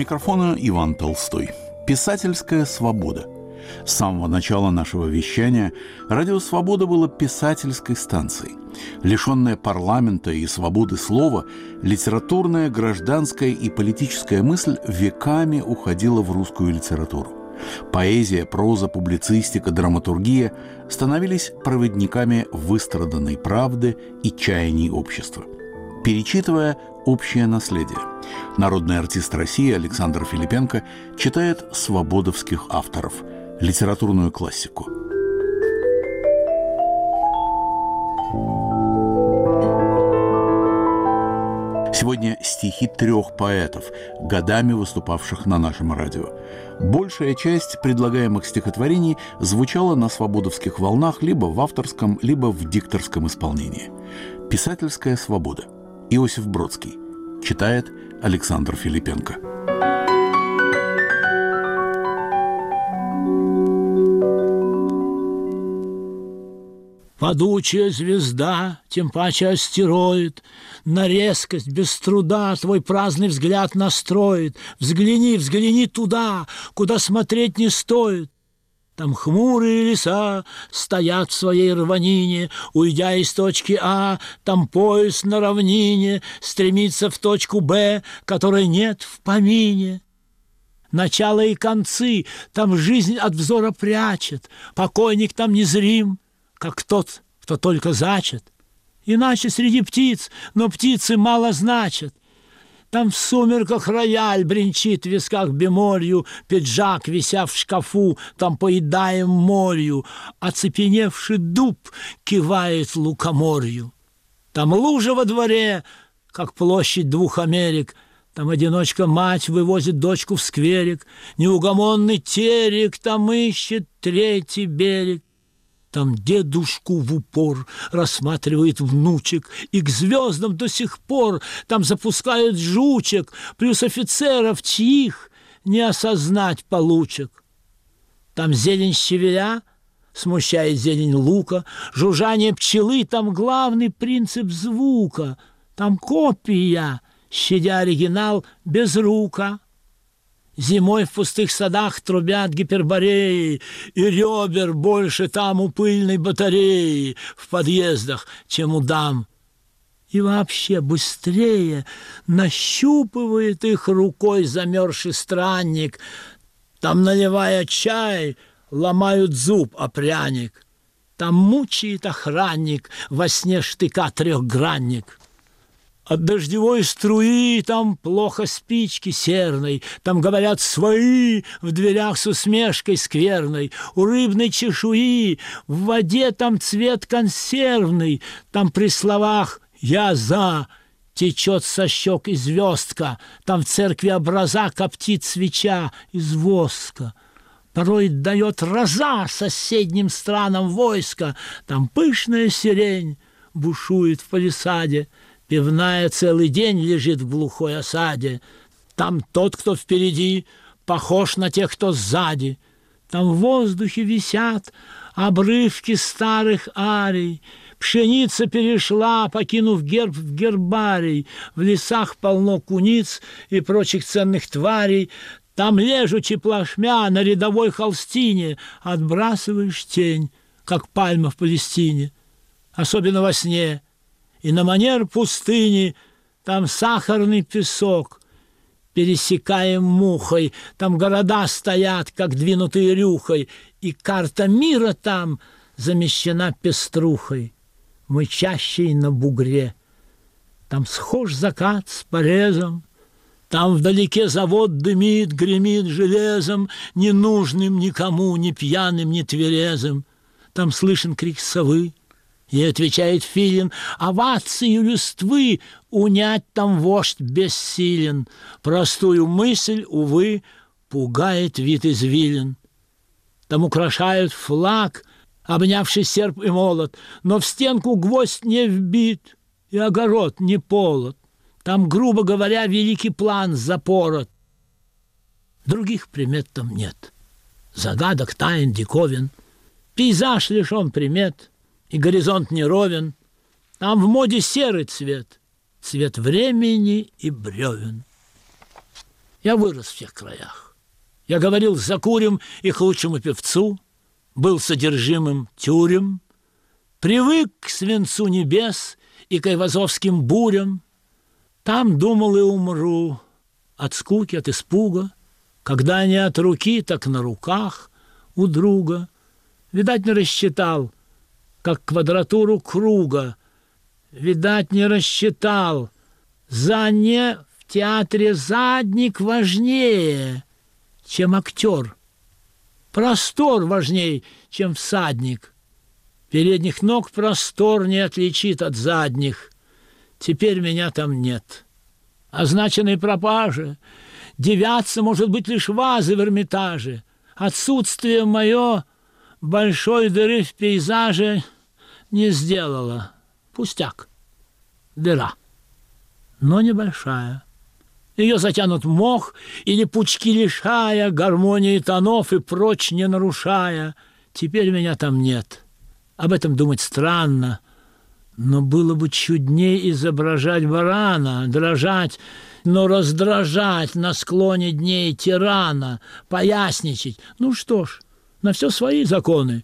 микрофона Иван Толстой. Писательская свобода. С самого начала нашего вещания радио «Свобода» было писательской станцией. Лишенная парламента и свободы слова, литературная, гражданская и политическая мысль веками уходила в русскую литературу. Поэзия, проза, публицистика, драматургия становились проводниками выстраданной правды и чаяний общества. Перечитывая общее наследие, народный артист России Александр Филипенко читает свободовских авторов, литературную классику. Сегодня стихи 3 поэтов, годами выступавших на нашем радио. Большая часть предлагаемых стихотворений звучала на свободовских волнах либо в авторском, либо в дикторском исполнении. «Писательская свобода». Иосиф Бродский. Читает Александр Филипенко. Падучая звезда, тем паче астероид, на резкость без труда твой праздный взгляд настроит. Взгляни, взгляни туда, куда смотреть не стоит. Там хмурые леса стоят в своей рванине, уйдя из точки А, там поезд на равнине стремится в точку Б, которой нет в помине. Начало и концы там жизнь от взора прячет, покойник там незрим, как тот, кто только зачат. Иначе среди птиц, но птицы мало значат. Там в сумерках рояль бренчит в висках бемолью, пиджак, вися в шкафу, там поедаем морью, оцепеневший дуб кивает лукоморью. Там лужа во дворе, как площадь 2 Америк, там одиночка-мать вывозит дочку в скверик, неугомонный терек там ищет 3-й берег. Там дедушку в упор рассматривает внучек, и к звездам до сих пор там запускают жучек, плюс офицеров, чьих не осознать получек. Там зелень щавеля смущает зелень лука, жужжание пчелы, там главный принцип звука. Там копия, щадя оригинал, без рука. Зимой в пустых садах трубят гипербореи, и ребер больше там у пыльной батареи в подъездах, чем у дам. И вообще быстрее нащупывает их рукой замерзший странник. Там, наливая чай, ломают зуб о пряник. Там мучает охранник во сне штыка 3-гранник. От дождевой струи там плохо спички серной, там, говорят, свои в дверях с усмешкой скверной, у рыбной чешуи в воде там цвет консервный, там при словах «я за» течет со щек и звездка, там в церкви образа коптит свеча из воска. Порой дает роза соседним странам войска, там пышная сирень бушует в палисаде, пивная целый день лежит в глухой осаде. Там тот, кто впереди, похож на тех, кто сзади. Там в воздухе висят обрывки старых арий. Пшеница перешла, покинув герб в гербарий. В лесах полно куниц и прочих ценных тварей. Там, лежачи плашмя на рядовой холстине, отбрасываешь тень, как пальма в Палестине. Особенно во сне. И на манер пустыни там сахарный песок, пересекаем мухой, там города стоят, как двинутые рюхой, и карта мира там замещена пеструхой, мычащей на бугре. Там схож закат с порезом, там вдалеке завод дымит, гремит железом, ненужным никому, ни пьяным, ни тверезым. Там слышен крик совы, и отвечает филин: овацию листвы унять там вождь бессилен. Простую мысль, увы, пугает вид извилин. Там украшают флаг, обнявший серп и молот, но в стенку гвоздь не вбит, и огород не полот. Там, грубо говоря, великий план запорот. Других примет там нет. Загадок, тайн, диковин. Пейзаж лишен примет, и горизонт неровен. Там в моде серый цвет, цвет времени и бревен. Я вырос в тех краях. Я говорил за курем их лучшему певцу, был содержимым тюрем, привык к свинцу небес и к айвазовским бурям. Там думал и умру от скуки, от испуга, когда не от руки, так на руках у друга. Видать, не рассчитал, как квадратуру круга. Видать, не рассчитал. За не в театре задник важнее, чем актер. Простор важней, чем всадник. Передних ног простор не отличит от задних. Теперь меня там нет. Означенной пропаже девятся, может быть, лишь вазы в Эрмитаже. Отсутствие мое большой дыры в пейзаже не сделало. Пустяк. Дыра. Но небольшая. Ее затянут мох или пучки лишая, гармонии тонов и прочь не нарушая. Теперь меня там нет. Об этом думать странно, но было бы чудней изображать барана, дрожать, но раздражать на склоне дней тирана, поясничать. Ну что ж, на все свои законы.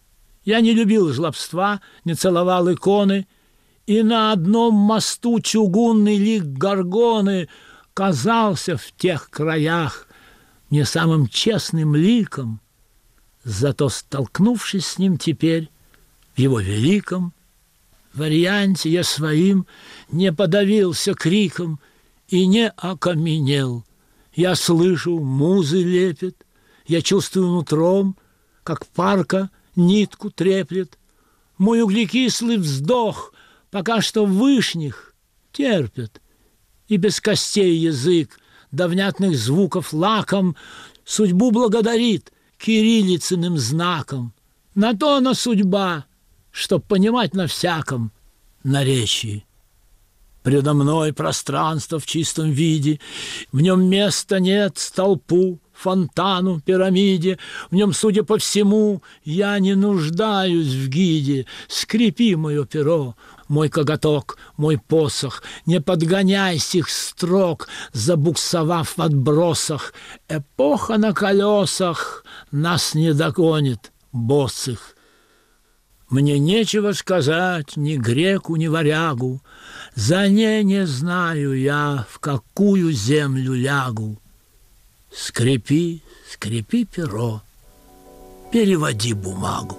Я не любил жлобства, не целовал иконы, и на одном мосту чугунный лик Горгоны казался в тех краях не самым честным ликом, зато, столкнувшись с ним теперь в его великом варианте, я своим не подавился криком и не окаменел. Я слышу, музы лепет, я чувствую нутром, как парка нитку треплет. Мой углекислый вздох пока что вышних терпит, и без костей язык до внятных звуков лаком судьбу благодарит кириллицыным знаком. На то она судьба, чтоб понимать на всяком наречии. Предо мной пространство в чистом виде, в нем места нет столпу, фонтану, пирамиде, в нем, судя по всему, я не нуждаюсь в гиде. Скрепи мое перо, мой коготок, мой посох, не подгоняй сих строк, забуксовав в отбросах. Эпоха на колесах нас не догонит, босых. Мне нечего сказать ни греку, ни варягу, за ней не знаю я, в какую землю лягу. Скрепи, скрепи перо, переводи бумагу.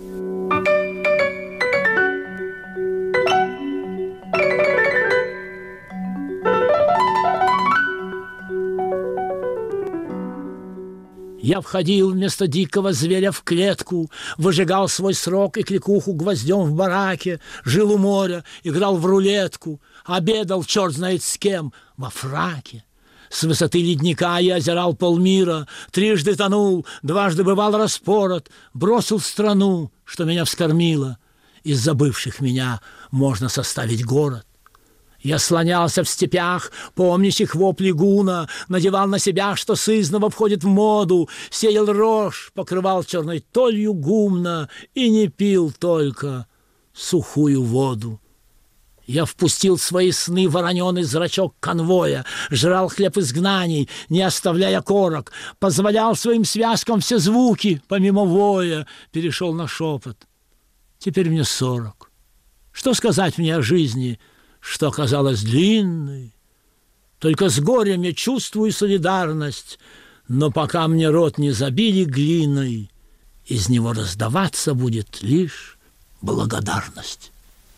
Я входил вместо дикого зверя в клетку, выжигал свой срок и кликуху гвоздем в бараке, жил у моря, играл в рулетку, обедал черт знает с кем во фраке. С высоты ледника я озирал полмира, трижды тонул, дважды бывал распорот, бросил страну, что меня вскормила. Из забывших меня можно составить город. Я слонялся в степях, помнящих вопли гуна, надевал на себя, что сызнова входит в моду, сеял рожь, покрывал черной толью гумна и не пил только сухую воду. Я впустил в свои сны вороненый зрачок конвоя, жрал хлеб изгнаний, не оставляя корок, позволял своим связкам все звуки, помимо воя, перешел на шепот. Теперь мне 40. Что сказать мне о жизни, что оказалась длинной? Только с горем я чувствую солидарность, но пока мне рот не забили глиной, из него раздаваться будет лишь благодарность.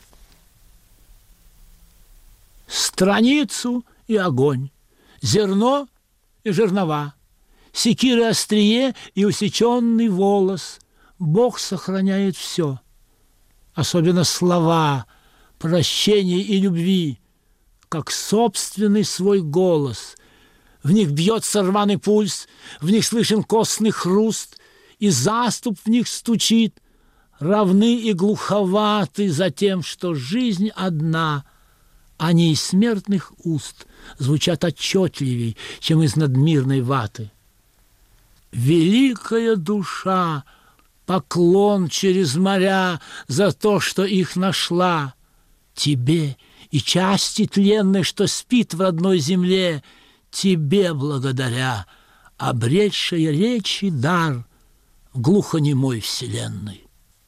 Страницу и огонь, зерно и жернова, секиры острие и усеченный волос. Бог сохраняет все, особенно слова прощения и любви, как собственный свой голос. В них бьется рваный пульс, в них слышен костный хруст, и заступ в них стучит, равны и глуховаты за тем, что жизнь одна, они из смертных уст звучат отчетливей, чем из надмирной ваты. Великая душа, поклон через моря за то, что их нашла. Тебе и части тленной, что спит в родной земле, тебе благодаря, обретшая речи дар в глухонемой вселенной.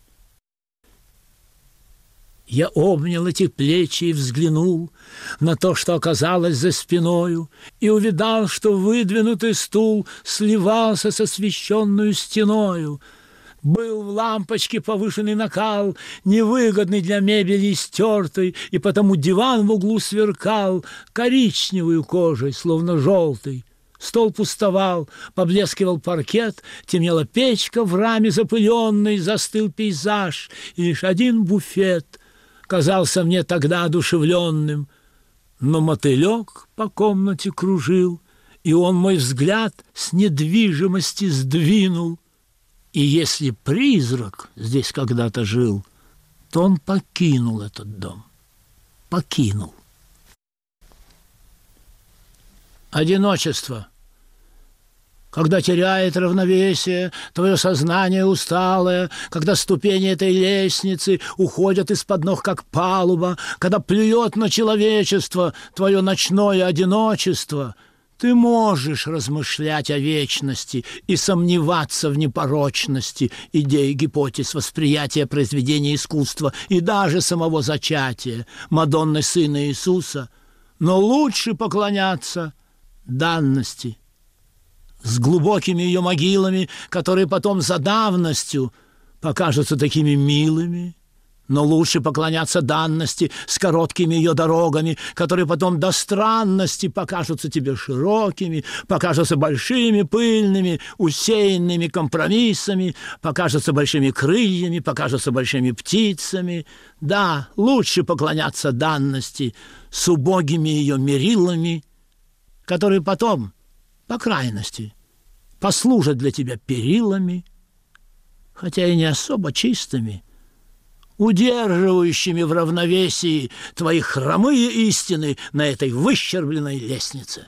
Я обнял эти плечи и взглянул на то, что оказалось за спиною, и увидал, что выдвинутый стул сливался с освещенную стеною. Был в лампочке повышенный накал, невыгодный для мебели стертый, и потому диван в углу сверкал коричневой кожей, словно желтый. Стол пустовал, поблескивал паркет, темнела печка в раме запыленной, застыл пейзаж, и лишь один буфет казался мне тогда одушевленным. Но мотылек по комнате кружил, и он мой взгляд с недвижимости сдвинул. И если призрак здесь когда-то жил, то он покинул этот дом. Покинул. Одиночество. Когда теряет равновесие твое сознание усталое, когда ступени этой лестницы уходят из-под ног, как палуба, когда плюет на человечество твое ночное одиночество, ты можешь размышлять о вечности и сомневаться в непорочности идей, гипотез, восприятия произведения искусства и даже самого зачатия Мадонны Сына Иисуса, но лучше поклоняться данности, с глубокими ее могилами, которые потом за давностью покажутся такими милыми, но лучше поклоняться данности с короткими ее дорогами, которые потом до странности покажутся тебе широкими, покажутся большими, пыльными, усеянными компромиссами, покажутся большими крыльями, покажутся большими птицами. Да, лучше поклоняться данности с убогими ее мерилами, которые потом, по крайности, послужат для тебя перилами, хотя и не особо чистыми, удерживающими в равновесии твои хромые истины на этой выщербленной лестнице.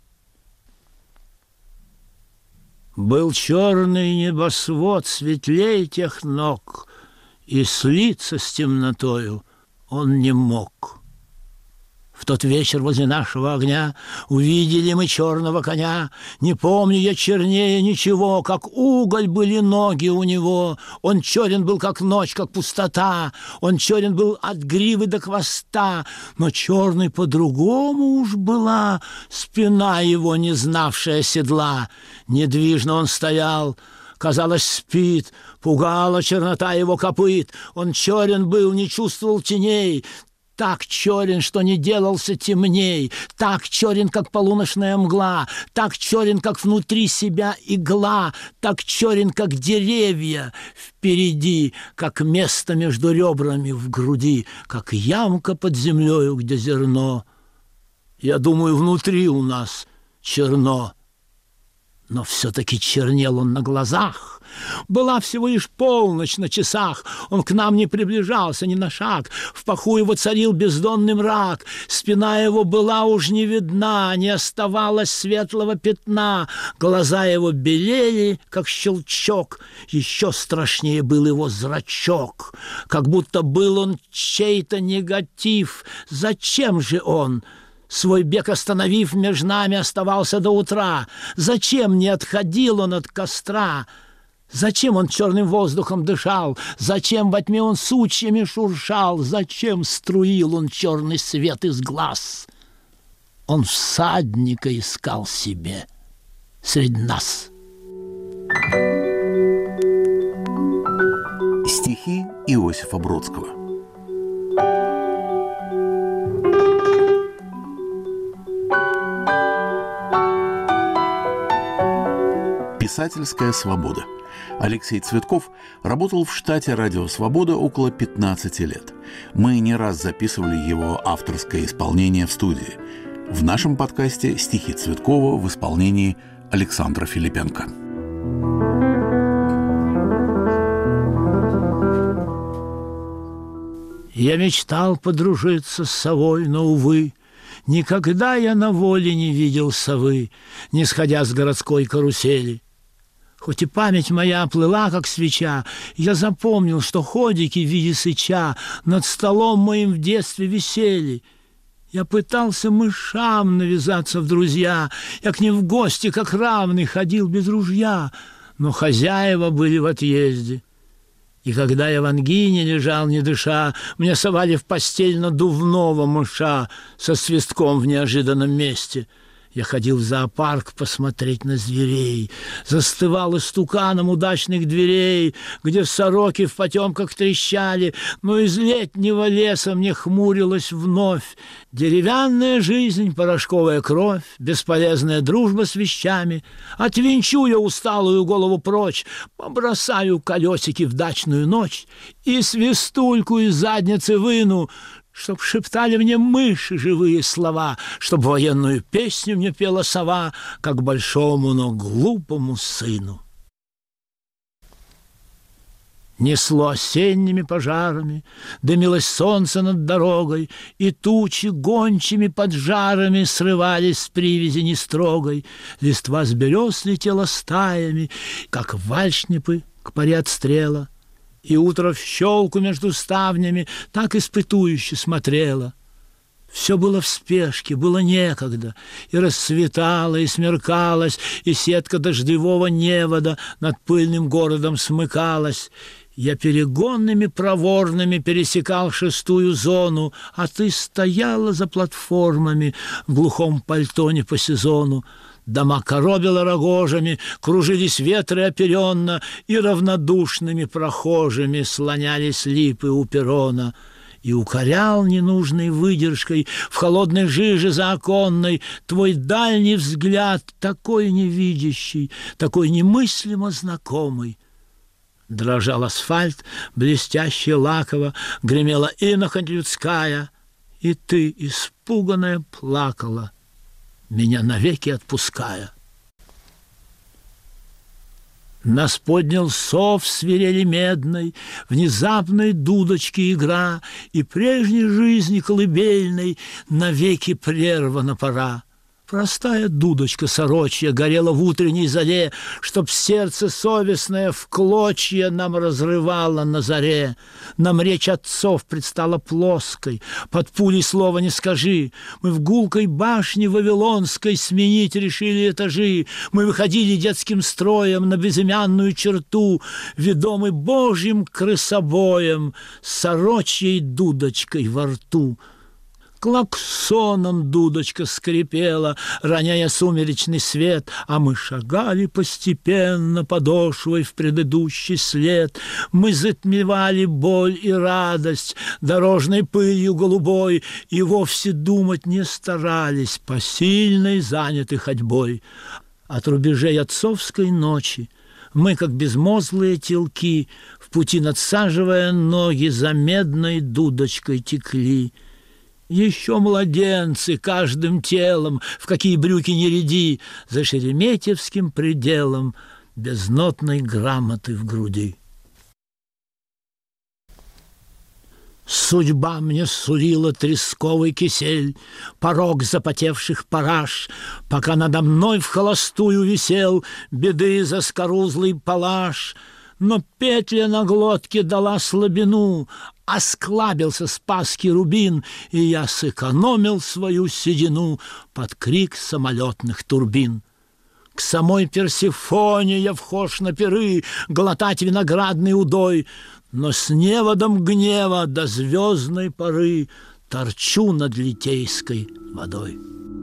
Был черный небосвод светлей тех ног, и слиться с темнотою он не мог. В тот вечер возле нашего огня увидели мы черного коня. Не помню я чернее ничего, как уголь были ноги у него. Он черен был, как ночь, как пустота. Он черен был от гривы до хвоста. Но черной по-другому уж была спина его, не знавшая седла. Недвижно он стоял, казалось, спит, пугала чернота его копыт. Он черен был, не чувствовал теней, так черен, что не делался темней, так черен, как полуночная мгла, так черен, как внутри себя игла, так черен, как деревья впереди, как место между ребрами в груди, как ямка под землею, где зерно. Я думаю, внутри у нас черно, но все-таки чернел он на глазах. Была всего лишь полночь на часах, он к нам не приближался ни на шаг, в паху его царил бездонный мрак, спина его была уж не видна, не оставалось светлого пятна, глаза его белели, как щелчок, еще страшнее был его зрачок, как будто был он чей-то негатив. Зачем же он, свой бег остановив, меж нами оставался до утра? Зачем не отходил он от костра? Зачем он черным воздухом дышал? Зачем во тьме он сучьями шуршал? Зачем струил он черный свет из глаз? Он всадника искал себе среди нас. Стихи Иосифа Бродского. Писательская свобода. Алексей Цветков работал в штате «Радио Свобода» около 15 лет. Мы не раз записывали его авторское исполнение в студии. В нашем подкасте стихи Цветкова в исполнении Александра Филипенко. Я мечтал подружиться с совой, но, увы, никогда я на воле не видел совы, не сходя с городской карусели. Хоть и память моя плыла, как свеча, я запомнил, что ходики в виде сыча над столом моим в детстве висели. Я пытался мышам навязаться в друзья, я к ним в гости, как равный, ходил без ружья, но хозяева были в отъезде. И когда я в ангине лежал, не дыша, мне совали в постель надувного мыша со свистком в неожиданном месте. Я ходил в зоопарк посмотреть на зверей, застывал истуканом удачных дверей, где сороки в потемках трещали, но из летнего леса мне хмурилась вновь деревянная жизнь, порошковая кровь, бесполезная дружба с вещами. Отвинчу я усталую голову прочь, побросаю колесики в дачную ночь и свистульку из задницы выну, чтоб шептали мне мыши живые слова, чтоб военную песню мне пела сова, как большому, но глупому сыну. Несло осенними пожарами, дымилось солнце над дорогой, и тучи гончими поджарами срывались с привязи нестрогой. Листва с берез летела стаями, как вальшнепы к паре отстрела. И утро в щелку между ставнями так испытующе смотрело. Все было в спешке, было некогда, и расцветало, и смеркалось, и сетка дождевого невода над пыльным городом смыкалась. Я перегонными проворными пересекал шестую зону, а ты стояла за платформами в глухом пальто не по сезону. Дома коробило рогожами, кружились ветры оперенно, и равнодушными прохожими слонялись липы у перрона. И укорял ненужной выдержкой в холодной жиже заоконной твой дальний взгляд, такой невидящий, такой немыслимо знакомый. Дрожал асфальт, блестяще лаково, гремела инохоть людская, и ты, испуганная, плакала, меня навеки отпуская. Нас поднял сов свирели медной, внезапной дудочки игра, и прежней жизни колыбельной навеки прервана пора. Простая дудочка сорочья горела в утренней заре, чтоб сердце совестное в клочья нам разрывало на заре. Нам речь отцов предстала плоской, под пулей слова не скажи. Мы в гулкой башне вавилонской сменить решили этажи. Мы выходили детским строем на безымянную черту, ведомы Божьим крысобоем, с сорочьей дудочкой во рту. Клаксоном дудочка скрипела, роняя сумеречный свет, а мы шагали постепенно подошвой в предыдущий след. Мы затмевали боль и радость дорожной пылью голубой и вовсе думать не старались, посильной заняты ходьбой. От рубежей отцовской ночи мы, как безмозглые телки, в пути надсаживая ноги, за медной дудочкой текли. Еще младенцы каждым телом, в какие брюки не ряди, за шереметьевским пределом без нотной грамоты в груди. Судьба мне сулила тресковый кисель, порог запотевших параж, пока надо мной в холостую висел беды заскорузлый палаш. Но петля на глотке дала слабину, осклабился спасский рубин, и я сэкономил свою седину под крик самолетных турбин. К самой Персифоне я вхож на пиры, глотать виноградный удой, но с неводом гнева до звездной поры торчу над Литейской водой.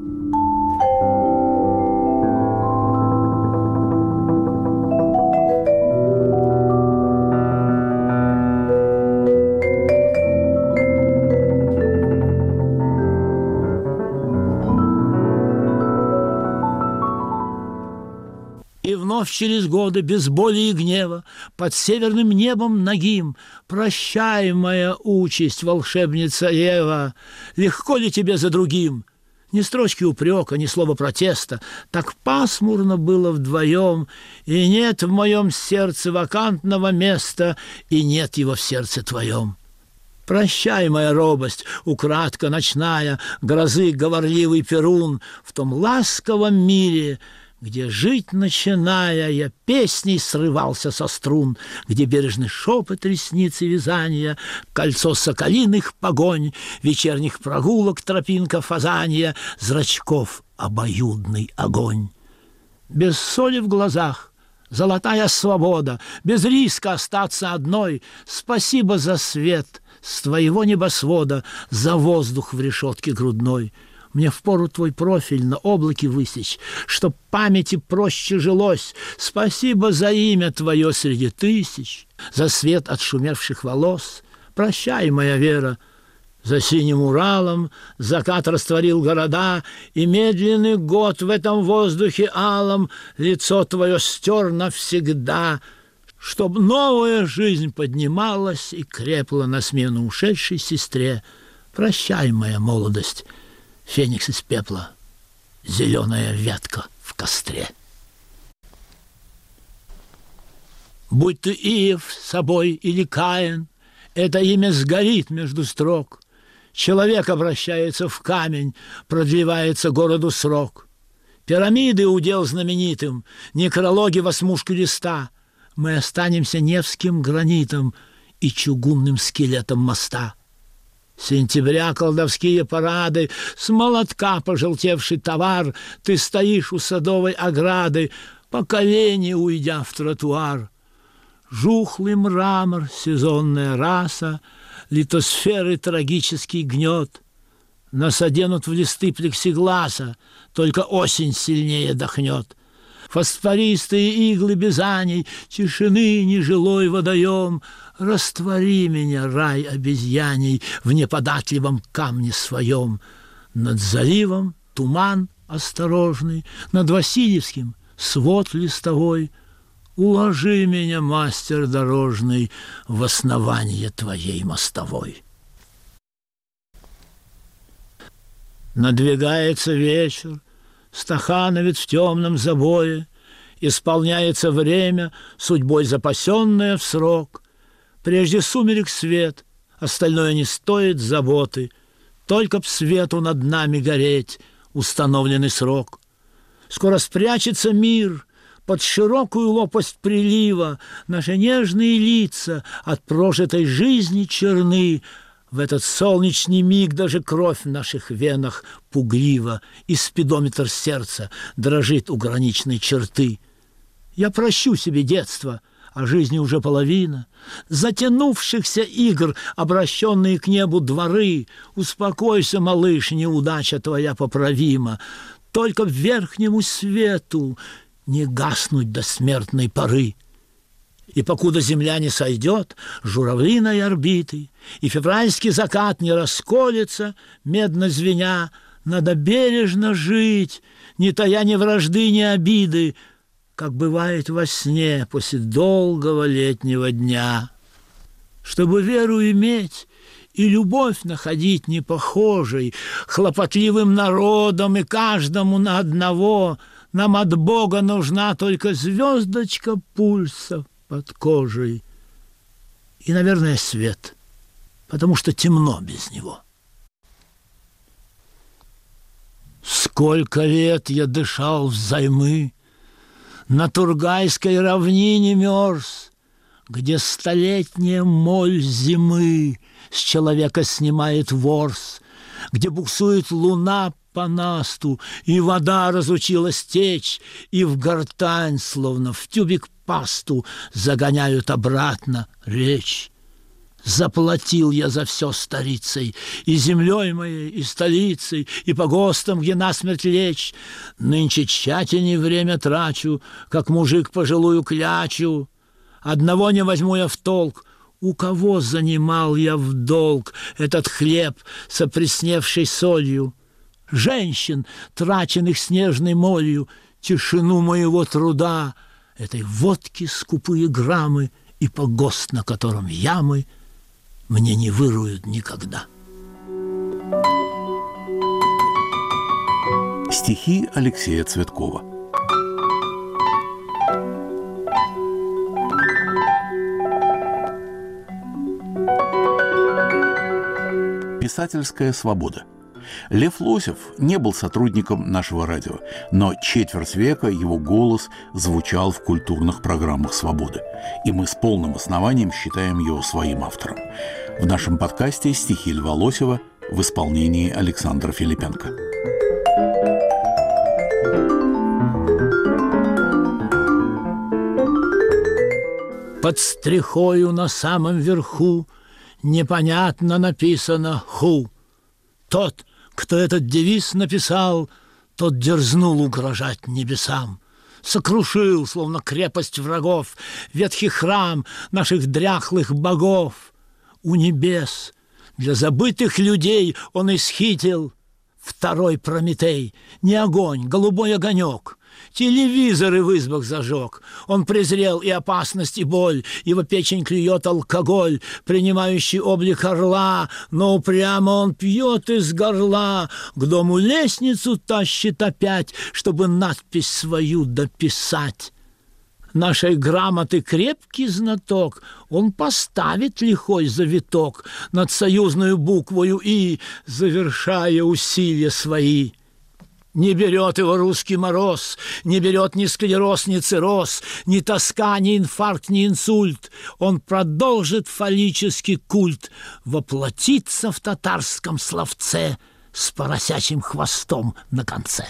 И вновь через годы, без боли и гнева, под северным небом нагим, прощай, моя участь, волшебница Ева, легко ли тебе за другим? Ни строчки упрека, ни слова протеста, так пасмурно было вдвоем, и нет в моем сердце вакантного места, и нет его в сердце твоем. Прощай, моя робость, украдка ночная, грозы говорливый Перун, в том ласковом мире, где жить начиная, я песней срывался со струн, где бережный шепот ресниц и вязания, кольцо соколиных погонь, вечерних прогулок тропинка фазанья, зрачков обоюдный огонь. Без соли в глазах, золотая свобода, без риска остаться одной. Спасибо за свет с твоего небосвода, за воздух в решетке грудной. Мне впору твой профиль на облаке высечь, чтоб памяти проще жилось. Спасибо за имя твое среди тысяч, за свет отшумевших волос. Прощай, моя вера, за синим Уралом закат растворил города, и медленный год в этом воздухе алом лицо твое стер навсегда, чтоб новая жизнь поднималась и крепла на смену ушедшей сестре. Прощай, моя молодость, феникс из пепла, зеленая ветка в костре. Будь ты Иев собой или Каин, это имя сгорит между строк. Человек обращается в камень, продлевается городу срок. Пирамиды удел знаменитым, некрологи в осмушке листа. Мы останемся невским гранитом и чугунным скелетом моста. Сентября колдовские парады, с молотка пожелтевший товар, ты стоишь у садовой ограды, по колени уйдя в тротуар. Жухлый мрамор, сезонная раса, литосферы трагический гнет. Нас оденут в листы плексигласа, только осень сильнее дохнет. Фосфористые иглы бизаний, тишины нежилой водоем. Раствори меня, рай обезьяний, в неподатливом камне своем. Над заливом туман осторожный, над Васильевским свод листовой. Уложи меня, мастер дорожный, в основание твоей мостовой. Надвигается вечер, стахановец в темном забое, исполняется время, судьбой запасенное в срок. Прежде сумерек свет, остальное не стоит заботы, только б свету над нами гореть установленный срок. Скоро спрячется мир под широкую лопасть прилива, наши нежные лица от прожитой жизни черны. В этот солнечный миг даже кровь в наших венах пугливо, и спидометр сердца дрожит у граничной черты. Я прощу себе детство, а жизни уже половина, затянувшихся игр, обращенные к небу дворы. Успокойся, малыш, неудача твоя поправима, только в верхнему свету не гаснуть до смертной поры. И покуда земля не сойдет журавлиной орбиты, и февральский закат не расколется, медно звеня, надо бережно жить, не тая ни вражды, ни обиды, как бывает во сне после долгого летнего дня. Чтобы веру иметь и любовь находить непохожей, хлопотливым народом и каждому на одного, нам от Бога нужна только звездочка пульса под кожей и, наверное, свет, потому что темно без него. Сколько лет я дышал взаймы, на Тургайской равнине мерз, где столетняя моль зимы с человека снимает ворс, где буксует луна по насту, и вода разучилась течь, и в гортань, словно в тюбик пасту, загоняют обратно речь. Заплатил я за все старицей, и землей моей, и столицей, и погостом, где насмерть лечь. Нынче тщательней время трачу, как мужик пожилую клячу. Одного не возьму я в толк, у кого занимал я в долг этот хлеб с опресневшей солью? Женщин, траченных снежной молью, тишину моего труда, этой водки скупые граммы и погост, на котором ямы, мне не выруют никогда. Стихи Алексея Цветкова. Писательская свобода. Лев Лосев не был сотрудником нашего радио, но четверть века его голос звучал в культурных программах «Свободы». И мы с полным основанием считаем его своим автором. В нашем подкасте стихи Льва Лосева в исполнении Александра Филипенко. Под стрихою на самом верху непонятно написано «Ху». Тот, кто этот девиз написал, тот дерзнул угрожать небесам. Сокрушил, словно крепость врагов, ветхий храм наших дряхлых богов. У небес для забытых людей он исхитил второй Прометей, не огонь, голубой огонек. Телевизоры в избах зажег. Он презрел и опасность, и боль. Его печень клюет алкоголь, принимающий облик орла, но упрямо он пьет из горла. К дому лестницу тащит опять, чтобы надпись свою дописать. Нашей грамоты крепкий знаток, он поставит лихой завиток над союзную буквою «И», завершая усилия свои. Не берет его русский мороз, не берет ни склероз, ни цирроз, ни тоска, ни инфаркт, ни инсульт. Он продолжит фаллический культ, воплотится в татарском словце с поросячьим хвостом на конце.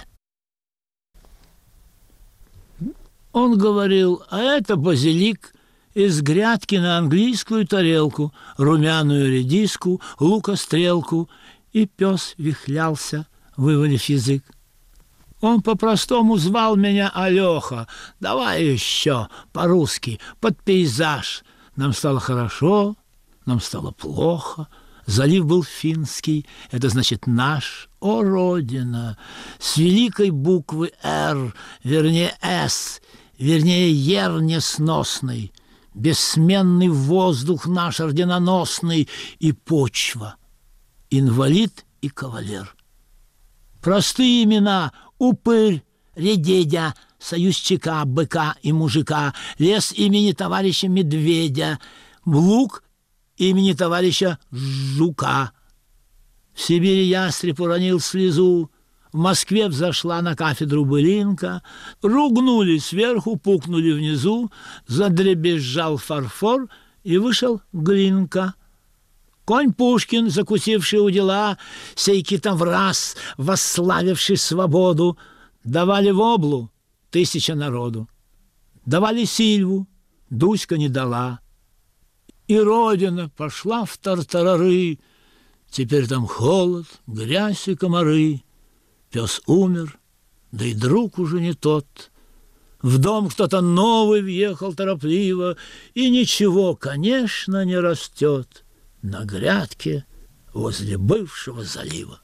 Он говорил, а это базилик из грядки на английскую тарелку, румяную редиску, лука-стрелку, и пес вихлялся, вывалив язык. Он по-простому звал меня Алёха. Давай еще по-русски, под пейзаж. Нам стало хорошо, нам стало плохо. Залив был финский, это значит наш, о Родина. С великой буквы «Р», вернее «С», вернее «Ер» несносный. Бессменный воздух наш орденоносный и почва. Инвалид и кавалер. Простые имена – Упырь, Редедя, Союзчика, Быка и Мужика, Лес имени товарища Медведя, Лук имени товарища Жука. В Сибири ястреб уронил слезу, в Москве взошла на кафедру былинка, ругнули сверху, пукнули внизу, задребезжал фарфор, и вышел Глинка. Конь Пушкин, закусивший у дела, сей китовраз, восславивший свободу, давали воблу 1000 народу. Давали Сильву, Дуська не дала. И Родина пошла в тартарары, теперь там холод, грязь и комары. Пес умер, да и друг уже не тот. В дом кто-то новый въехал торопливо, и ничего, конечно, не растет на грядке возле бывшего залива.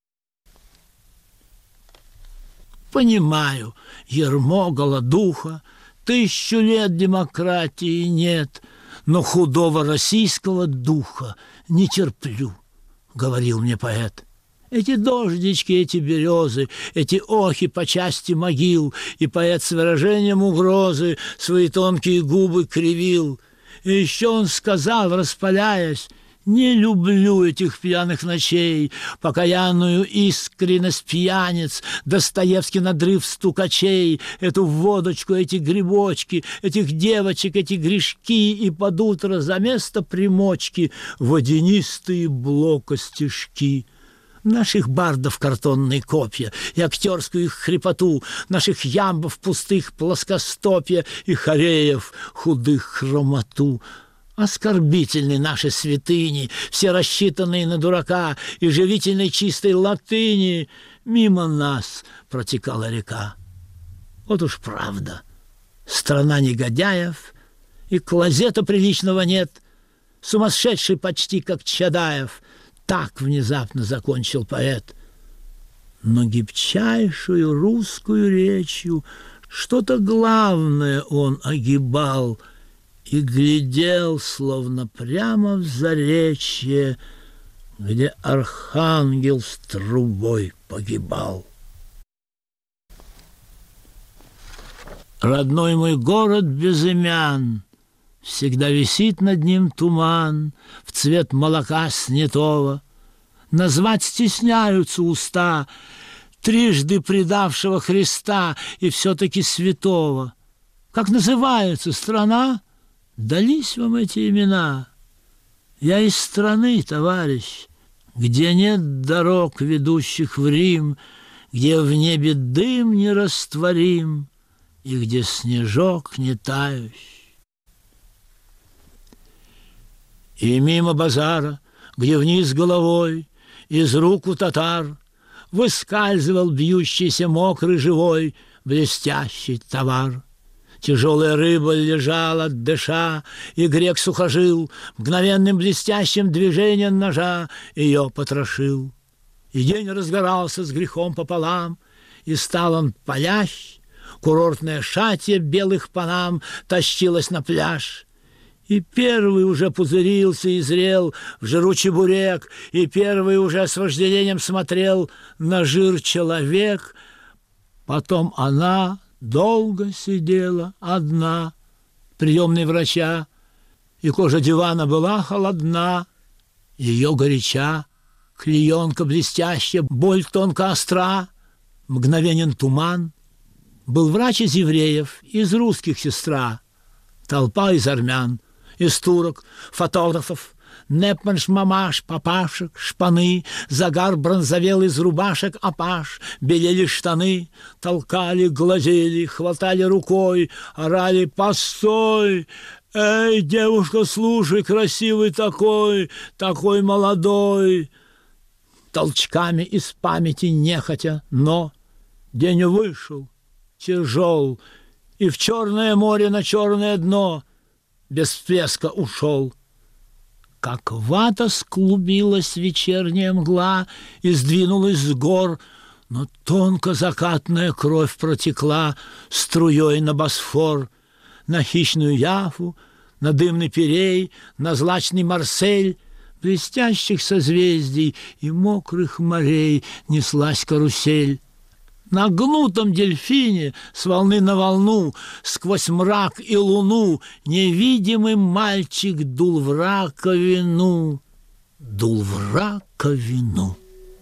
Понимаю, ярмо голодуха, 1000 лет демократии нет, но худого российского духа не терплю, говорил мне поэт. Эти дождички, эти березы, эти охи по части могил, и поэт с выражением угрозы свои тонкие губы кривил. И еще он сказал, распаляясь: не люблю этих пьяных ночей, покаянную искренность пьяниц, Достоевский надрыв стукачей, эту водочку, эти грибочки, этих девочек, эти грешки, и под утро за место примочки водянистые блоко-стишки. Наших бардов картонные копья и актерскую их хрипоту, наших ямбов пустых плоскостопья и хореев худых хромоту. Оскорбительны наши святыни, все рассчитанные на дурака, и живительной чистой латыни. Мимо нас протекала река. Вот уж правда, страна негодяев, и клозета приличного нет, сумасшедший почти как Чадаев. Так внезапно закончил поэт. Но гибчайшую русскую речью что-то главное он огибал и глядел, словно прямо в заречье, где архангел с трубой погибал. Родной мой город безымян, всегда висит над ним туман в цвет молока снятого. Назвать стесняются уста трижды предавшего Христа и все-таки святого. Как называется страна? Дались вам эти имена? Я из страны, товарищ, где нет дорог, ведущих в Рим, где в небе дым нерастворим и где снежок не тающий. И мимо базара, где вниз головой из рук у татар выскальзывал бьющийся мокрый живой блестящий товар. Тяжелая рыба лежала, дыша, и грек сухожил мгновенным блестящим движением ножа ее потрошил. И день разгорался с грехом пополам, и стал он палящ, курортное шатье белых панам тащилось на пляж. И первый уже пузырился и зрел в жиру чебурек, и первый уже с вожделением смотрел на жир человек. Потом она долго сидела одна в приемной врача, и кожа дивана была холодна, ее горяча, клеенка блестящая, боль тонко остра, мгновенен туман. Был врач из евреев, из русских сестра, толпа из армян, из турок, фотографов, непманш, мамаш, папашек, шпаны, загар бронзовел из рубашек апаш, белели штаны, толкали, глазели, хватали рукой, орали «Постой! Эй, девушка, слушай, красивый такой, такой молодой!» Толчками из памяти нехотя, но день вышел, тяжел, и в черное море на черное дно без всплеска ушел. Как вата склубилась вечерняя мгла и сдвинулась с гор, но тонко закатная кровь протекла струей на Босфор, на хищную Яфу, на дымный Пирей, на злачный Марсель, блестящих созвездий и мокрых морей неслась карусель. На гнутом дельфине с волны на волну, сквозь мрак и луну, невидимый мальчик дул в раковину, дул в раковину.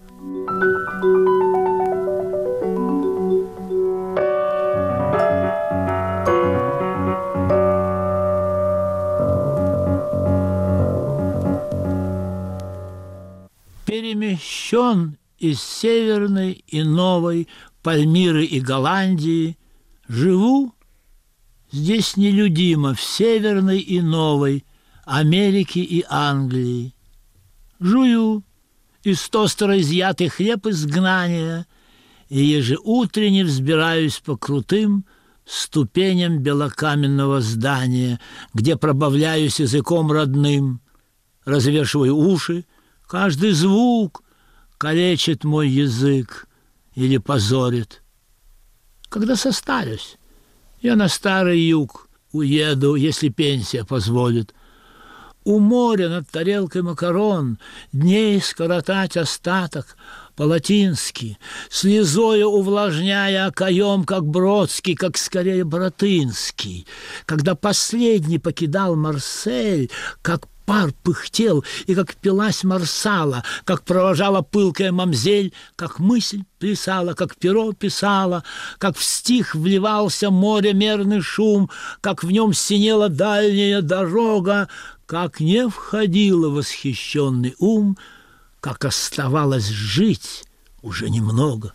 Перемещен из Северной и Новой, Пальмиры и Голландии, живу здесь нелюдимо в Северной и Новой, Америке и Англии. Жую из тостера изъятый хлеб изгнания, и ежеутренне взбираюсь по крутым ступеням белокаменного здания, где пробавляюсь языком родным, развешиваю уши, каждый звук калечит мой язык или позорит. Когда состарюсь, я на старый юг уеду, если пенсия позволит. У моря над тарелкой макарон дней скоротать остаток по-латински, слезою увлажняя окоем, как Бродский, как скорее Боротынский. Когда последний покидал Марсель, как пар пыхтел, и как пилась Марсала, как провожала пылкая мамзель, как мысль плясала, как перо писала, как в стих вливался море мерный шум, как в нем синела дальняя дорога, как не входила восхищенный ум, как оставалось жить уже немного.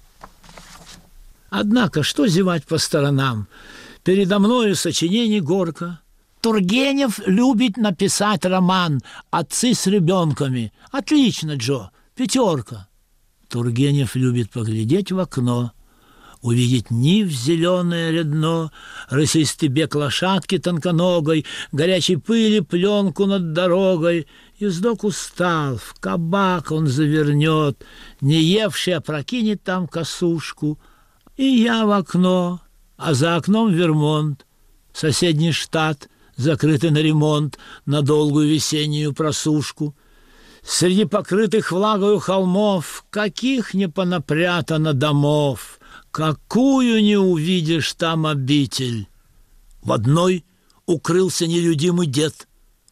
Однако, что зевать по сторонам? Передо мною сочинений горка. Тургенев любит написать роман «Отцы с ребенками». Отлично, Джо, 5. Тургенев любит поглядеть в окно, увидеть нив зеленое рядно, рысистый бег лошадки тонконогой, горячей пыли пленку над дорогой. Ездок устал, в кабак он завернет, не евший опрокинет там косушку. И я в окно, а за окном Вермонт, соседний штат, закрытый на ремонт, на долгую весеннюю просушку. Среди покрытых влагою холмов, каких не понапрятано домов, какую не увидишь там обитель. В одной укрылся нелюдимый дед,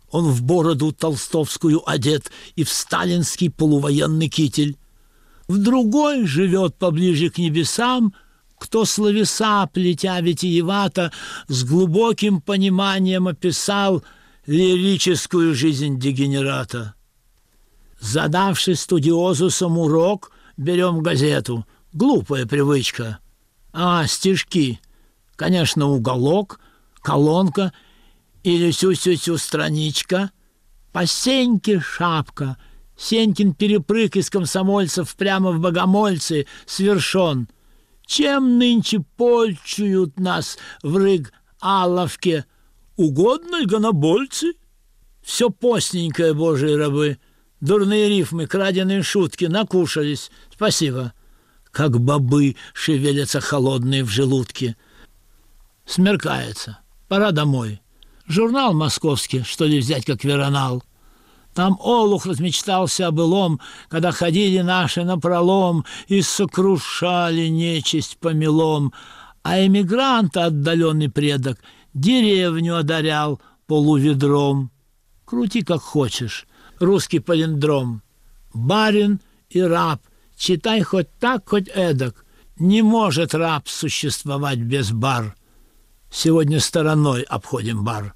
Он в бороду толстовскую одет и в сталинский полувоенный китель. В другой живет поближе к небесам, кто словеса, плетя витиевато, с глубоким пониманием описал лирическую жизнь дегенерата. Задавший студиозусом урок, берем газету. Глупая привычка. Стишки. Конечно, уголок, колонка или сю-сю-сю страничка. По Сеньке шапка. Сенькин перепрыг из комсомольцев прямо в богомольцы свершен. Чем нынче польчуют нас в Рыг-Аловке? Угодно ли гонобольцы? Все постненькое, божьи рабы. Дурные рифмы, краденые шутки, накушались. Спасибо. Как бобы шевелятся холодные в желудке. Смеркается. Пора домой. Журнал московский, что ли, взять как веронал. Там олух размечтался о былом, когда ходили наши напролом и сокрушали нечисть помелом, а эмигранта отдаленный предок деревню одарял полуведром. Крути как хочешь, русский палиндром. Барин и раб, читай хоть так, хоть эдак. Не может раб существовать без бар. Сегодня стороной обходим бар.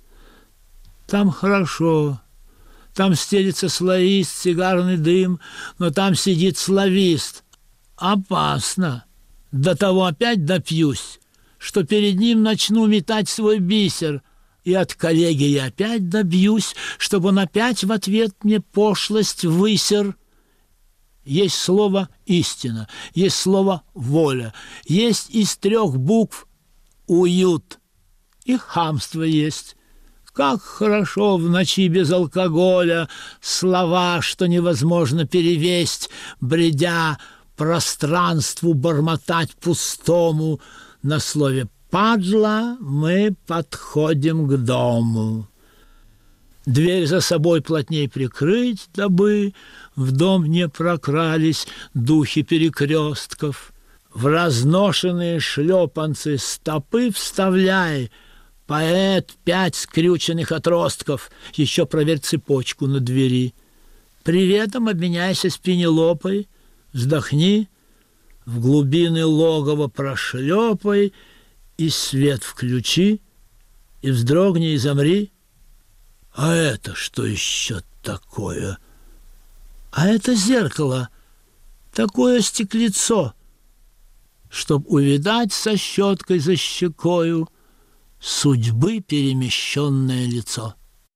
Там хорошо. Там стелится слоист, сигарный дым, но там сидит славист. Опасно. До того опять допьюсь, что перед ним начну метать свой бисер, и от коллеги я опять добьюсь, чтобы он опять в ответ мне пошлость высер. Есть слово «истина», есть слово «воля», есть из 3 букв «уют», и хамство есть. Как хорошо в ночи без алкоголя слова, что невозможно перевесть, бредя пространству бормотать пустому. На слове «падла» мы подходим к дому. Дверь за собой плотней прикрыть, дабы в дом не прокрались духи перекрестков. В разношенные шлепанцы стопы вставляй, поэт, 5 скрюченных отростков, еще проверь цепочку на двери. Приветом обменяйся с Пенелопой, вздохни, в глубины логова прошлепай, и свет включи, и вздрогни, и замри. А это что еще такое? А это зеркало, такое стеклецо, чтоб увидать со щеткой за щекою судьбы перемещенное лицо.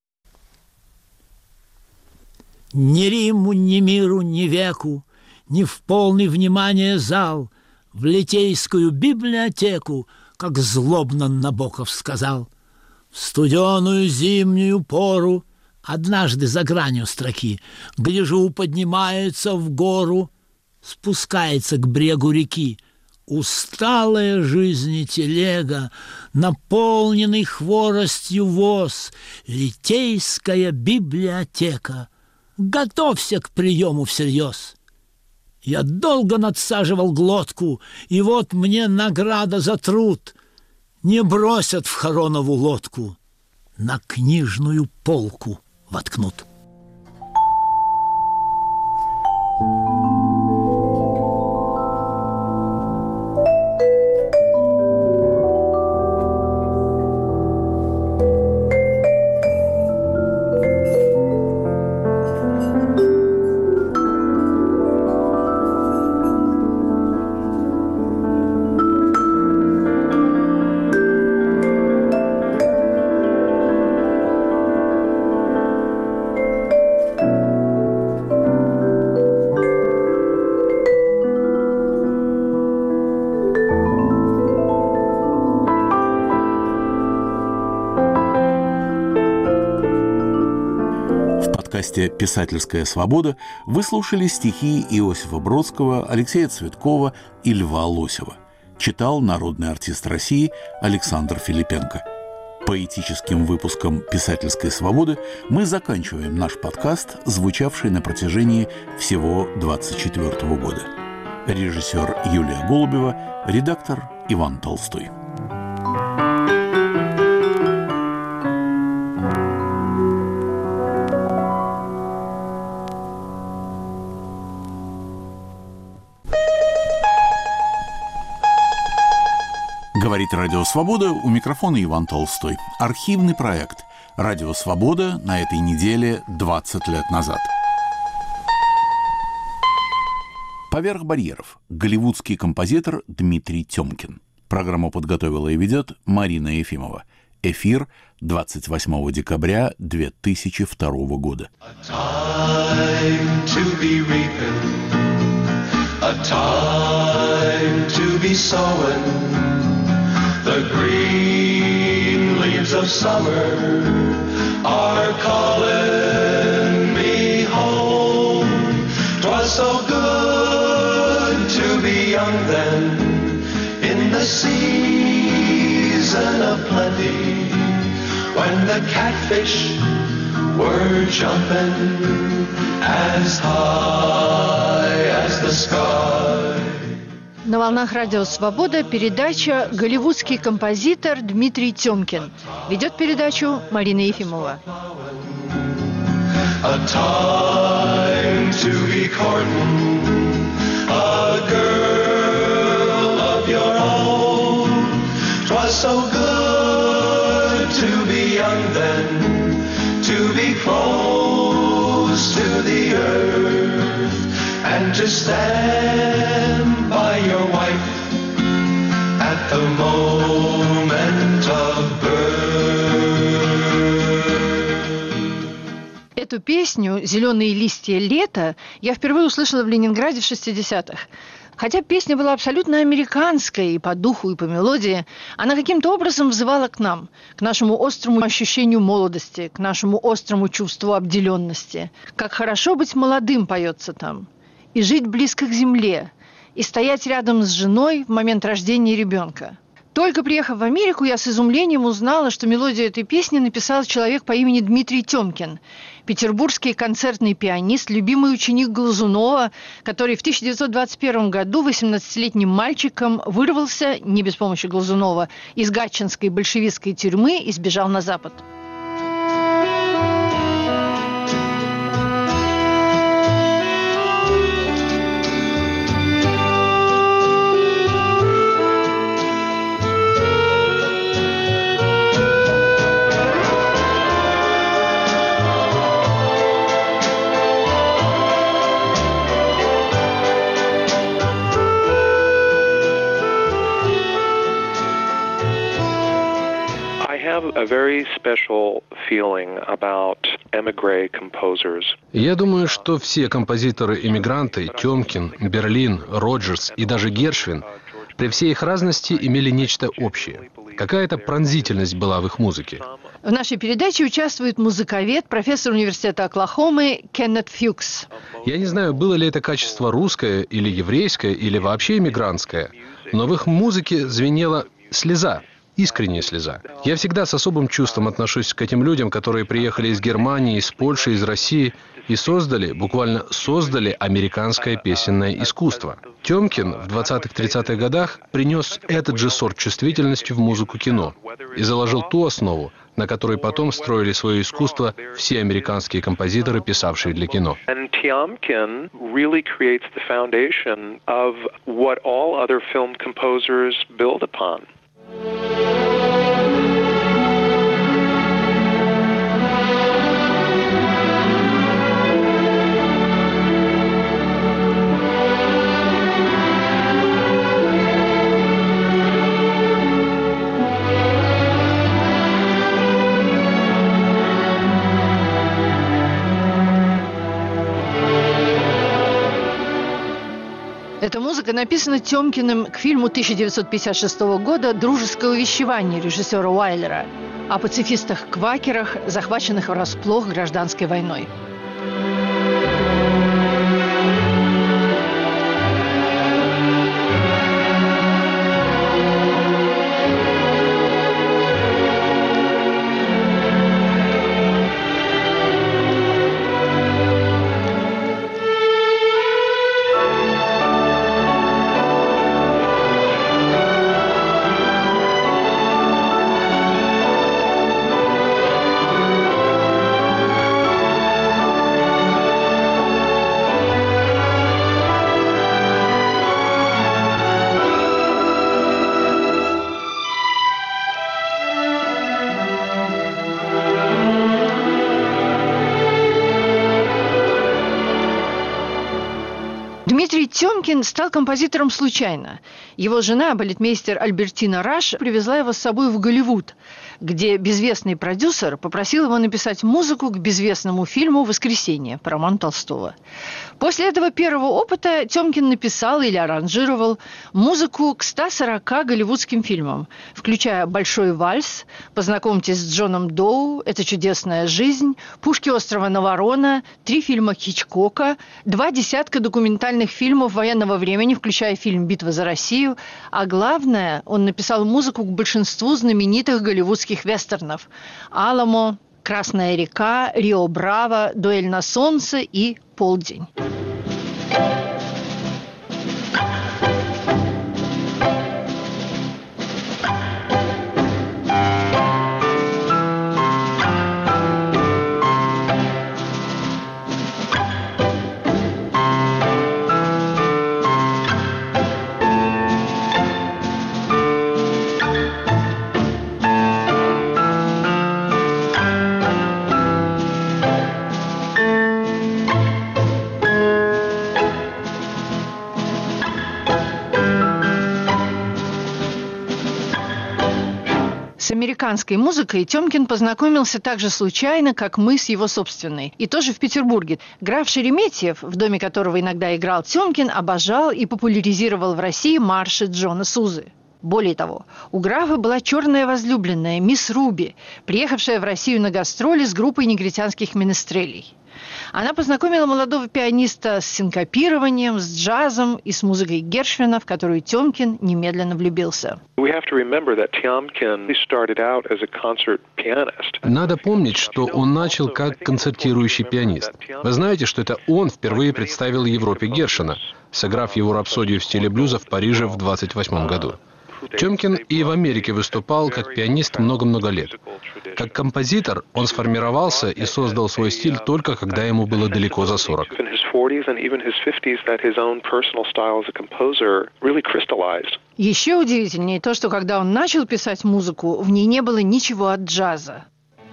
Ни Риму, ни миру, ни веку, ни в полный внимания зал, в Литейскую библиотеку, как злобно Набоков сказал. В студеную зимнюю пору, однажды за гранью строки, гляжу, поднимается в гору, спускается к брегу реки. Усталая жизни телега, наполненный хворостью воз, Литейская библиотека. Готовься к приему всерьез. Я долго надсаживал глотку, и вот мне награда за труд. Не бросят в Харонову лодку, на книжную полку воткнут. В подкасте «Писательская свобода» вы слушали стихи Иосифа Бродского, Алексея Цветкова и Льва Лосева. Читал народный артист России Александр Филипенко. Поэтическим выпуском «Писательской свободы» мы заканчиваем наш подкаст, звучавший на протяжении всего 24 года. Режиссер Юлия Голубева, редактор Иван Толстой. Здравствуйте, Радио Свобода. У микрофона Иван Толстой. Архивный проект «Радио Свобода» на этой неделе 20 лет назад. «Поверх барьеров» – голливудский композитор Дмитрий Тёмкин. Программу подготовила и ведет Марина Ефимова. Эфир 28 декабря 2002 года. A time to be sowing the green leaves of summer are calling me home. 'Twas so good to be young then in the season of plenty when the catfish were jumping as high as the sky. На волнах Радио Свобода передача «Голливудский композитор» Дмитрий Тёмкин. Ведет передачу Марина Ефимова. A time to be courting a girl of your own. 'Twas so good to be young then, to be close to the earth and to stand by your wife at the moment of birth. Эту песню «Зеленые листья лета» я впервые услышала в Ленинграде в 60-х. Хотя песня была абсолютно американская и по духу, и по мелодии, она каким-то образом взывала к нам, к нашему острому ощущению молодости, к нашему острому чувству обделенности. Как хорошо быть молодым, поется там, и жить близко к земле, и стоять рядом с женой в момент рождения ребенка. Только приехав в Америку, я с изумлением узнала, что мелодию этой песни написал человек по имени Дмитрий Тёмкин, петербургский концертный пианист, любимый ученик Глазунова, который в 1921 году 18-летним мальчиком вырвался, не без помощи Глазунова, из гатчинской большевистской тюрьмы и сбежал на Запад. A very special feeling about émigré composers. Я думаю, что все композиторы-эмигранты – Тёмкин, Берлин, Роджерс и даже Гершвин – при всей их разности имели нечто общее. Какая-то пронзительность была в их музыке. В нашей передаче участвует музыковед, профессор университета Оклахомы Кеннет Фьюкс. Я не знаю, было ли это качество русское или еврейское, или вообще эмигрантское, но в их музыке звенела слеза. Искренняя слеза. Я всегда с особым чувством отношусь к этим людям, которые приехали из Германии, из Польши, из России и буквально создали американское песенное искусство. Тёмкин в 20-30-х годах принес этот же сорт чувствительности в музыку кино и заложил ту основу, на которой потом строили свое искусство все американские композиторы, писавшие для кино. And Tiomkin really creates the foundation of what all other film composers build upon. Эта музыка написана Тёмкиным к фильму 1956 года «Дружеское увещевание» режиссера Уайлера о пацифистах-квакерах, захваченных врасплох гражданской войной. Дмитрий Тёмкин стал композитором случайно. Его жена, балетмейстер Альбертина Раш, привезла его с собой в Голливуд, где безвестный продюсер попросил его написать музыку к безвестному фильму «Воскресенье» по роману Толстого. После этого первого опыта Тёмкин написал или аранжировал музыку к 140 голливудским фильмам, включая «Большой вальс», «Познакомьтесь с Джоном Доу», «Это чудесная жизнь», «Пушки острова Наварона», 3 фильма Хичкока, 2 десятка документальных фильмов военного времени, включая фильм «Битва за Россию», а главное, он написал музыку к большинству знаменитых голливудских вестернов «Аламо», «Красная река», «Рио Браво», «Дуэль на солнце» и «Полдень». С американской музыкой Тёмкин познакомился так же случайно, как мы с его собственной. И тоже в Петербурге. Граф Шереметьев, в доме которого иногда играл Тёмкин, обожал и популяризировал в России марши Джона Сузы. Более того, у графа была черная возлюбленная, мисс Руби, приехавшая в Россию на гастроли с группой негритянских менестрелей. Она познакомила молодого пианиста с синкопированием, с джазом и с музыкой Гершвина, в которую Тёмкин немедленно влюбился. Надо помнить, что он начал как концертирующий пианист. Вы знаете, что это он впервые представил Европе Гершвина, сыграв его рапсодию в стиле блюза в Париже в 1928 году. Тёмкин и в Америке выступал как пианист много-много лет. Как композитор он сформировался и создал свой стиль только когда ему было далеко за 40. Еще удивительнее то, что когда он начал писать музыку, в ней не было ничего от джаза.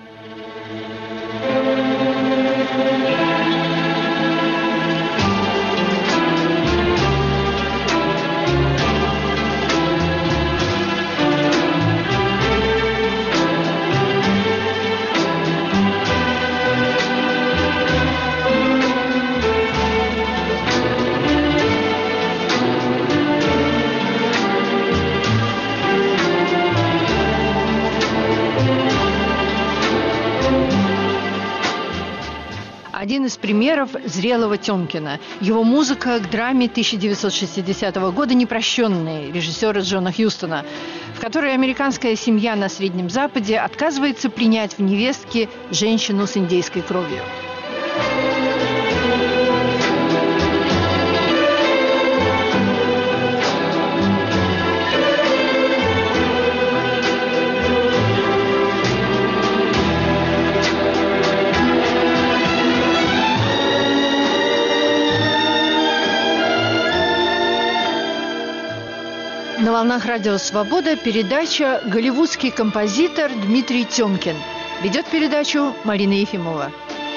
Один из примеров зрелого Тёмкина. Его музыка к драме 1960 года «Непрощенные» режиссера Джона Хьюстона, в которой американская семья на Среднем Западе отказывается принять в невестки женщину с индейской кровью. На волнах радио «Свобода» передача «Голливудский композитор Дмитрий Тёмкин». Ведет передачу Марина Ефимова.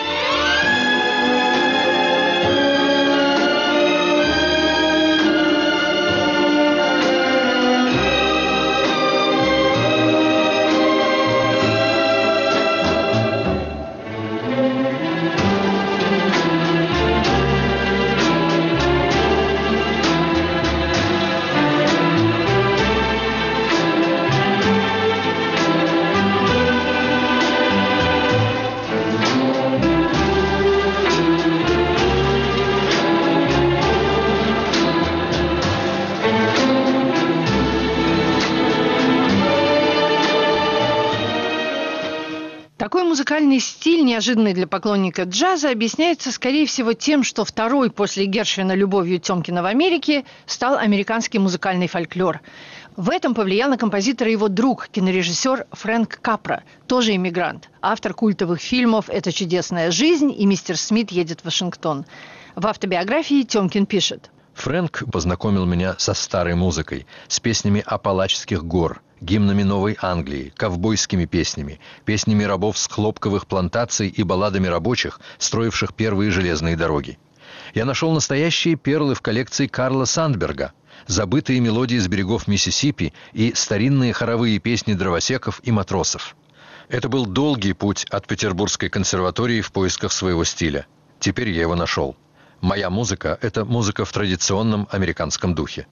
Такой музыкальный стиль, неожиданный для поклонника джаза, объясняется, скорее всего, тем, что второй после Гершвина любовью Тёмкина в Америке стал американский музыкальный фольклор. В этом повлиял на композитора его друг, кинорежиссер Фрэнк Капра, тоже иммигрант, автор культовых фильмов «Это чудесная жизнь» и «Мистер Смит едет в Вашингтон». В автобиографии Тёмкин пишет: «Фрэнк познакомил меня со старой музыкой, с песнями Апалачских гор, гимнами Новой Англии, ковбойскими песнями, песнями рабов с хлопковых плантаций и балладами рабочих, строивших первые железные дороги. Я нашел настоящие перлы в коллекции Карла Сандберга, забытые мелодии с берегов Миссисипи и старинные хоровые песни дровосеков и матросов. Это был долгий путь от Петербургской консерватории в поисках своего стиля. Теперь я его нашел. Моя музыка – это музыка в традиционном американском духе.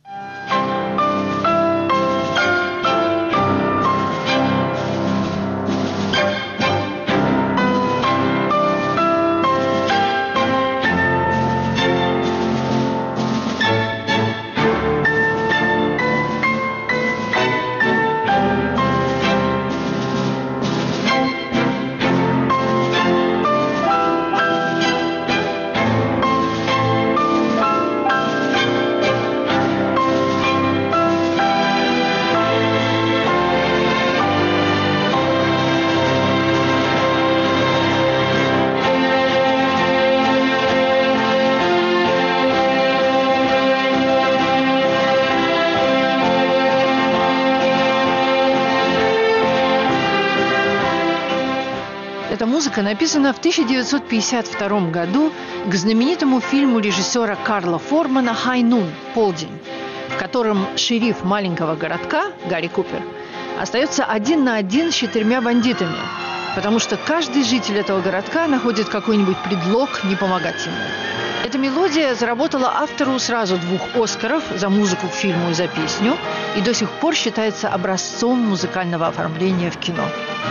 Эта музыка написана в 1952 году к знаменитому фильму режиссера Карла Формана «High Noon» – «Полдень», в котором шериф маленького городка, Гарри Купер, остается один на один с 4 бандитами, потому что каждый житель этого городка находит какой-нибудь предлог не помогать ему. Эта мелодия заработала автору сразу 2 «Оскаров» за музыку к фильму и за песню и до сих пор считается образцом музыкального оформления в кино.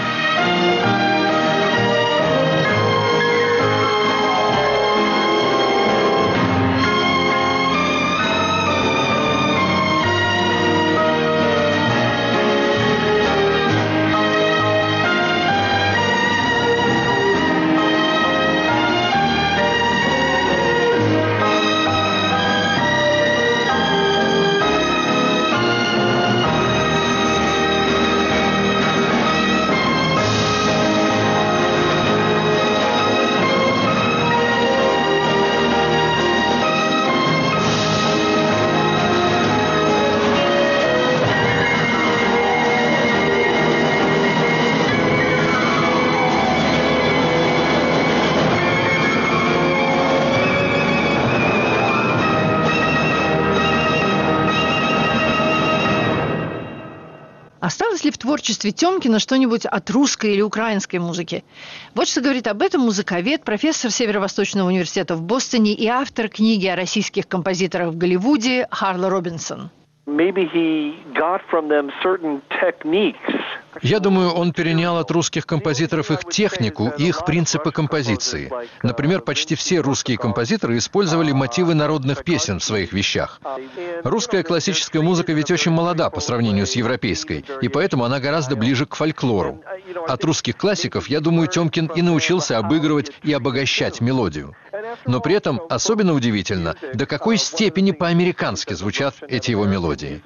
Осталось ли в творчестве Тёмкина что-нибудь от русской или украинской музыки? Вот что говорит об этом музыковед, профессор Северо-Восточного университета в Бостоне и автор книги о российских композиторах в Голливуде Харла Робинсон. Я думаю, он перенял от русских композиторов их технику и их принципы композиции. Например, почти все русские композиторы использовали мотивы народных песен в своих вещах. Русская классическая музыка ведь очень молода по сравнению с европейской, и поэтому она гораздо ближе к фольклору. От русских классиков, я думаю, Тёмкин и научился обыгрывать и обогащать мелодию. Но при этом особенно удивительно, до какой степени по-американски звучат эти его мелодии.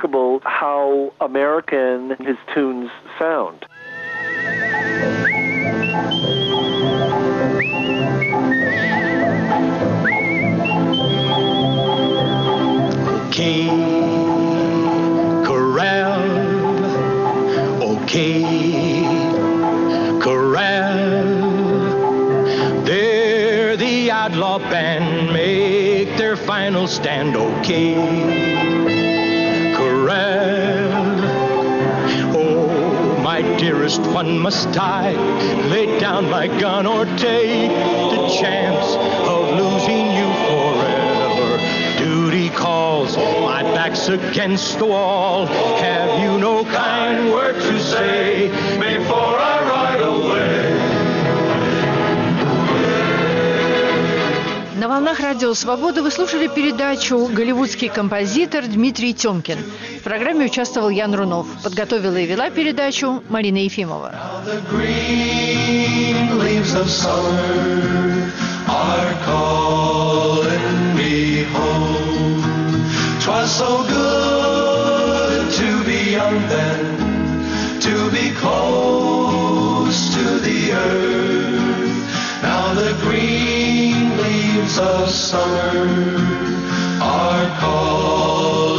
Okay, corral, okay, corral. They're the outlaw band, make their final stand, okay, corral. Oh, my dearest one, must I lay down my gun or take the chance of losing you forever? Duty calls, my back's against the wall. Have you no kind word to say before I ride away? На волнах Радио Свобода вы слушали передачу «Голливудский композитор» Дмитрий Тёмкин. В программе участвовал Ян Рунов. Подготовила и вела передачу Марина Ефимова. Of summer are calling.